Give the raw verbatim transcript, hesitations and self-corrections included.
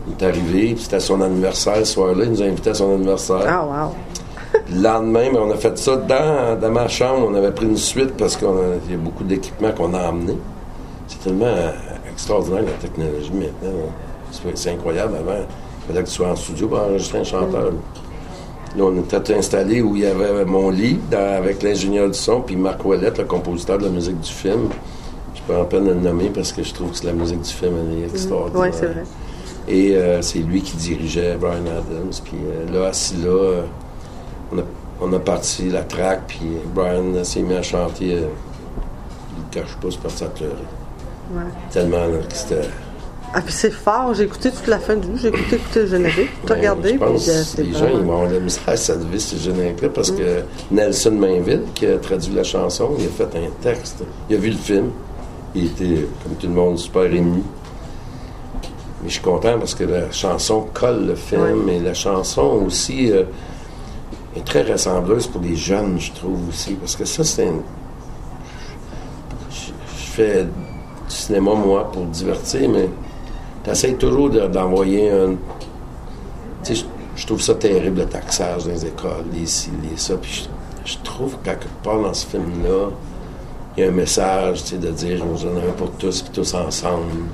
Il est arrivé, puis c'était son anniversaire ce soir-là. Il nous a invités à son anniversaire. Ah, wow! Le lendemain, ben, on a fait ça dans, dans ma chambre. On avait pris une suite parce qu'il y a beaucoup d'équipements qu'on a emmenés. C'est tellement extraordinaire, la technologie, maintenant. C'est, c'est incroyable. Avant, il fallait que tu sois en studio pour enregistrer un chanteur. Là, on était installé où il y avait mon lit dans, avec l'ingénieur du son, puis Marc Ouellette, le compositeur de la musique du film. Je peux en peine le nommer parce que je trouve que la musique du film elle est extraordinaire. Oui, c'est vrai. Et euh, c'est lui qui dirigeait Bryan Adams. Puis euh, là, assis là, euh, on, a, on a parti la track, puis Bryan s'est mis à chanter. Euh, il ne cache pas, c'est parti à pleurer. Ouais. Tellement là, que c'était... Ah, puis c'est fort. J'ai écouté toute la fin du jour. J'ai écouté, écouté le générique. Tu as regardé. Je pense puis, euh, que les gens ils vont avoir de la misère à s'adviser ce générique-là parce mm. que Nelson Mainville, qui a traduit la chanson, il a fait un texte. Il a vu le film. Il était, comme tout le monde, super ému. Mais je suis content parce que la chanson colle le film, ouais. Et la chanson aussi euh, est très ressembleuse pour les jeunes, je trouve aussi. Parce que ça, c'est une... Je, je fais du cinéma, moi, pour divertir, mais tu essaies toujours de, d'envoyer un... Tu sais, je, je trouve ça terrible, le taxage dans les écoles, les ci, les ça. Puis je, je trouve qu'à quelque part dans ce film-là, il y a un message, tu sais, de dire, on en a un pour tous, puis tous ensemble.